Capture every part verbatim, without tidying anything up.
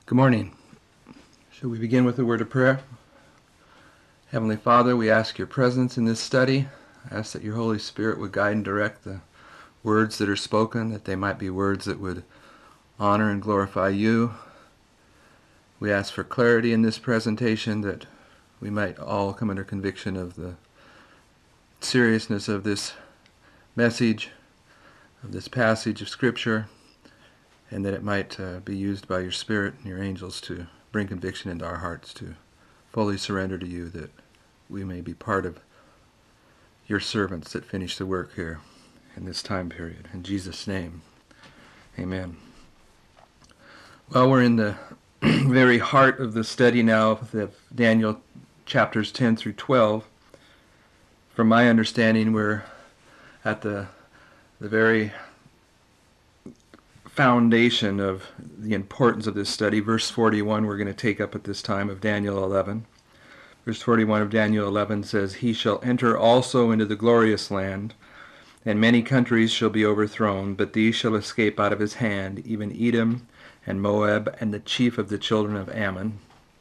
Good morning. Shall we begin with a word of prayer? Heavenly Father, we ask your presence in this study. I ask that your Holy Spirit would guide and direct the words that are spoken, that they might be words that would honor and glorify you. We ask for clarity in this presentation, that we might all come under conviction of the seriousness of this message, of this passage of Scripture, and that it might uh, be used by your Spirit and your angels to bring conviction into our hearts, to fully surrender to you, that we may be part of your servants that finish the work here in this time period. In Jesus' name, amen. Well, we're in the very heart of the study now of Daniel chapters ten through twelve. From my understanding, we're at the the very foundation of the importance of this study. Verse forty-one we're going to take up at this time of Daniel eleven. Verse forty-one of Daniel eleven says, "He shall enter also into the glorious land, and many countries shall be overthrown, but these shall escape out of his hand, even Edom and Moab and the chief of the children of Ammon."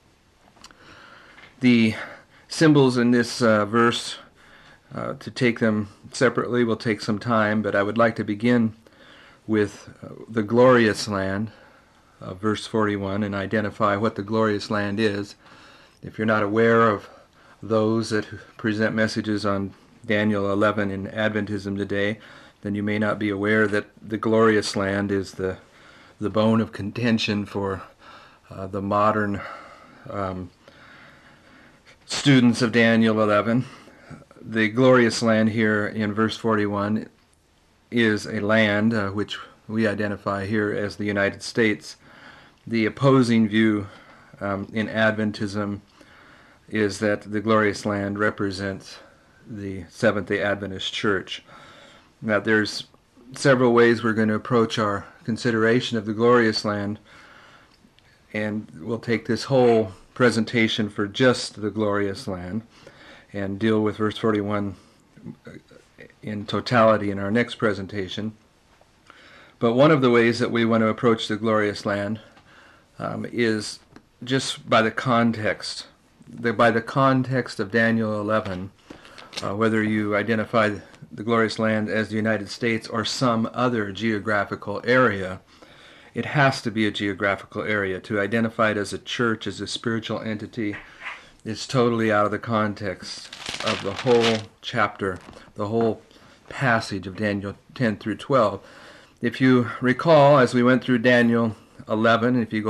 The symbols in this uh, verse, uh, to take them separately will take some time, but I would like to begin with uh, the glorious land of verse forty-one and identify what the glorious land is. If you're not aware of those that present messages on Daniel eleven in Adventism today, then you may not be aware that the glorious land is the the bone of contention for uh, the modern um, students of Daniel eleven. The glorious land here in verse forty-one is a land uh, which we identify here as the United States. The opposing view um, in Adventism is that the glorious land represents the Seventh-day Adventist Church. Now, there's several ways we're going to approach our consideration of the glorious land, and we'll take this whole presentation for just the glorious land and deal with verse forty-one in totality in our next presentation. But one of the ways that we want to approach the glorious land um, is just by the context. The, by the context of Daniel eleven, uh, whether you identify the glorious land as the United States or some other geographical area, it has to be a geographical area. To identify it as a church, as a spiritual entity, is totally out of the context of the whole chapter, the whole passage of Daniel ten through twelve. If you recall, as we went through Daniel eleven, if you go